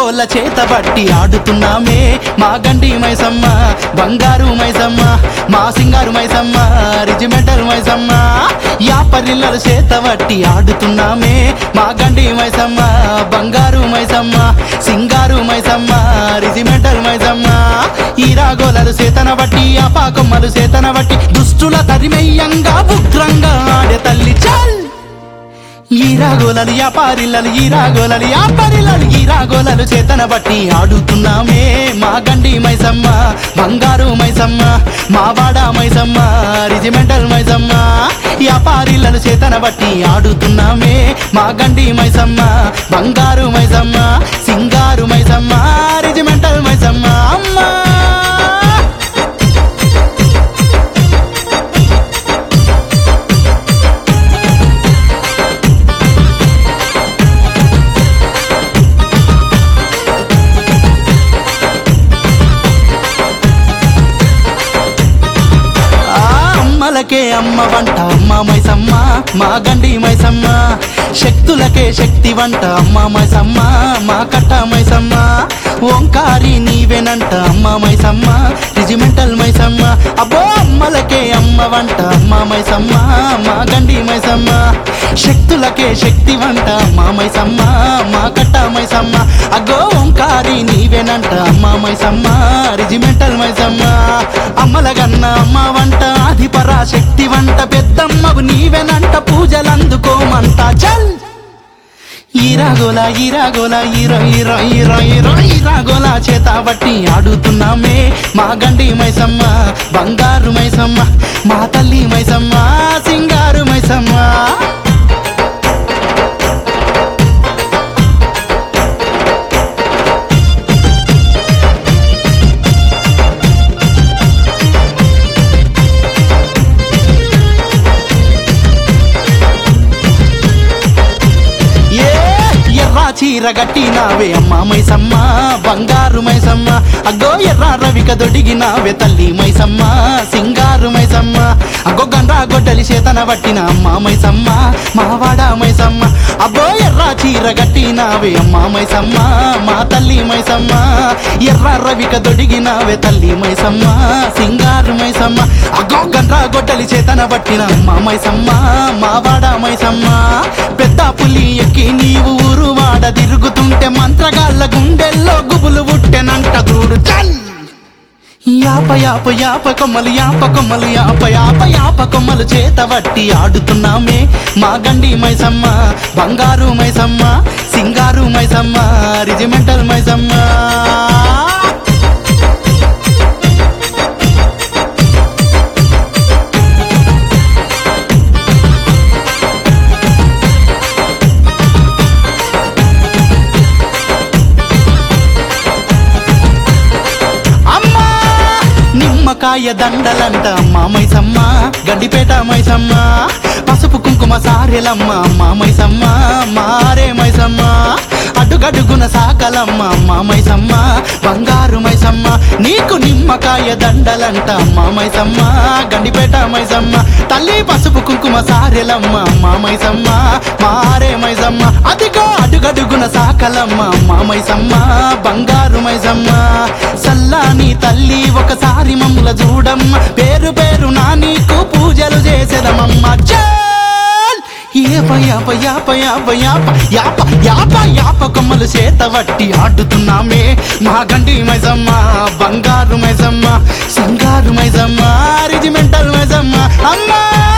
ఈరాగోల చేతబట్టి ఆడుతున్నామే మా గండి మైసమ్మ బంగారు మైసమ్మ మా సింగారు మైసమ్మ రిజిమెంటల్ మైసమ్మ యాపరిల్లల చేతబట్టి ఆడుతున్నామే మా గండి మైసమ్మ బంగారు మైసమ్మ సింగారు మైసమ్మ రిజిమెంటల్ మైసమ్మ ఈరాగోలలు చేతన బట్టి ఆపాకొమ్మలు చేతన బట్టి దుష్టుల తరిమయ్యంగా ఉగ్రంగా ఆడే తల్లి చల్ ఈరాగోలలు యాపారిల్లలు ఈరాగోలలు యాపారిల్లలు ఈరాగోలలు చేతన బట్టి ఆడుతున్నామే మా గండి మైసమ్మ బంగారు మైసమ్మ మా వాడ మైసమ్మ రిజిమెంటల్ మైసమ్మ యాపారిల్లలు చేతన బట్టి ఆడుతున్నామే మా గండి మైసమ్మ బంగారు మైసమ్మ సింగారు మైసమ్మ రిజిమెంటల్ మైసమ్మ అమ్మా అమ్మలకే అమ్మ వంట అమ్మ మైసమ్మ మా గండి మైసమ్మ శక్తులకే శక్తి వంట అమ్మ మైసమ్మ మా కట్ట మైసమ్మ ఓంకారి నీవేనంట అమ్మ మైసమ్మ రిజిమెంటల్ మైసమ్మ అబ్బో అమ్మలకే అమ్మ వంట అమ్మ మైసమ్మ మా గండి మైసమ్మ శక్తులకే శక్తి వంట అమ్మ మైసమ్మ మా కట్ట మైసమ్మ అగ్గో ఓంకారి నీవేనంట అమ్మ మైసమ్మ రిజిమెంటల్ మైసమ్మ అమ్మల గన్న అమ్మ వంట ఆదిపరా శక్తి వంట పెద్దమ్మవు నీవేనంట పూజలందుకోమంట చల్ ఈరాగోల ఈరాగోల ఈరో ఈరో ఈరో ఈరో ఈరాగోల చేత బట్టి ఆడుతున్నామే మా గండి మైసమ్మ బంగారు మైసమ్మ మా తల్లి మైసమ్మ సింగారు మైసమ్మ చీర గట్టినావే అమ్మ మైసమ్మ బంగారు మైసమ్మ అగ్గో ఎర్ర రవిక దొడిగినావే తల్లి మైసమ్మ సింగారు మైసమ్మ అగ్గో గండ్రా గొడ్డలి చేతన పట్టిన అమ్మ మైసమ్మ మావాడ మైసమ్మ అబ్బో ఎర్ర చీర గట్టినావే అమ్మ మైసమ్మ మా తల్లి మైసమ్మ ఎర్ర రవిక దొడిగినావే తల్లి మైసమ్మ సింగారు మైసమ్మ అగ్గో గండ్రా గొడ్డలి చేతన పట్టిన అమ్మ మైసమ్మ మావాడ మైసమ్మ పెద్ద పులి ఎక్కి నీవు ఊరు వాడ తిరుగుతుంటే మంత్రగాళ్ళ గుండెల్లో గుబులు పుట్టెనంట చూడు చల్ యాప యాప యాప కొమ్మలు యాప కొమ్మలు యాప యాప యాప కొమ్మలు చేతబట్టి ఆడుతున్నామే మా గండి మైసమ్మ బంగారు మైసమ్మ సింగారు మైసమ్మ రిజిమెంటల్ మైసమ్మ నిమ్మకాయ దండలంట అమ్మ మైసమ్మ గడ్డిపేట మైసమ్మ పసుపు కుంకుమ సారెలమ్మ అమ్మ మైసమ్మ మారే మైసమ్మ అడుగడుగున సాకలమ్మ అమ్మ మైసమ్మ బంగారు మైసమ్మ నీకు నిమ్మకాయ దండలంట అమ్మ మైసమ్మ గండిపేట మైసమ్మ తల్లి పసుపు కుంకుమ సారెలమ్మ అమ్మ మైసమ్మ మారే మైసమ్మ అదిగో అడుగడుగున సాకలమ్మ అమ్మ మైసమ్మ బంగారు మైసమ్మ సల్లాని తల్లి ఒకసారి మమ్ముల చూడమ్మ పేరు పేరు నా నీకు పూజలు చేసేదమమ్మ యాప యాప యాప యాప యాప యాప యాప యాప కొమ్మలు చేతబట్టి ఆడుతున్నామే మా గండి మైసమ్మ బంగారు మైసమ్మ సింగారు మైసమ్మ రిజిమెంటల్ మైసమ్మ అమ్మా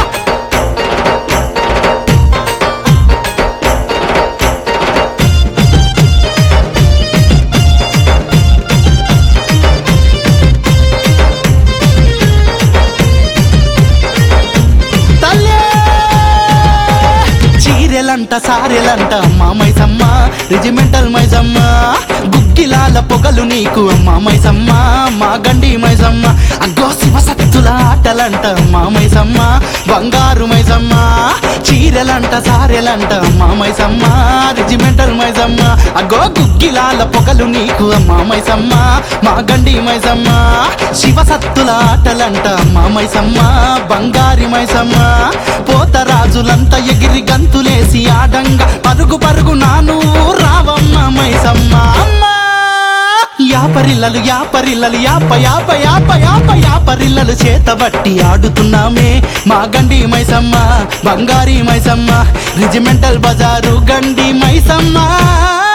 చీరెలంట సారెలంట అమ్మ మైసమ్మ రిజిమెంటల్ మైసమ్మ గుగ్గిలాల పొగలు నీకు అమ్మ మైసమ్మ మా గండి మైసమ్మ అగ్గో శివశక్తుల ఆటలంట అమ్మ మైసమ్మ బంగారు మైసమ్మ చీరెలంట సారెలంట అమ్మ మైసమ్మ రిజిమెంటల్ మైసమ్మ అగ్గో గుగ్గిలాల పొగలు నీకు అమ్మ మైసమ్మ మా గండి మైసమ్మ శివశక్తుల ఆటలంట అమ్మ మైసమ్మ బంగారి మైసమ్మ పోతరాజులంతా ఎగిరి గంతులేసి ఆడంగా పరుగు పరుగు నాను రావమ్మ మైసమ్మ అమ్మ యాపరిల్లలు యాపరిల్లలు యాప యాప యాప యాప యాపరిల్లలు చేతబట్టి ఆడుతున్నామే మా గండి మైసమ్మ బంగారీ మైసమ్మ రిజిమెంటల్ బజారు గండి మైసమ్మ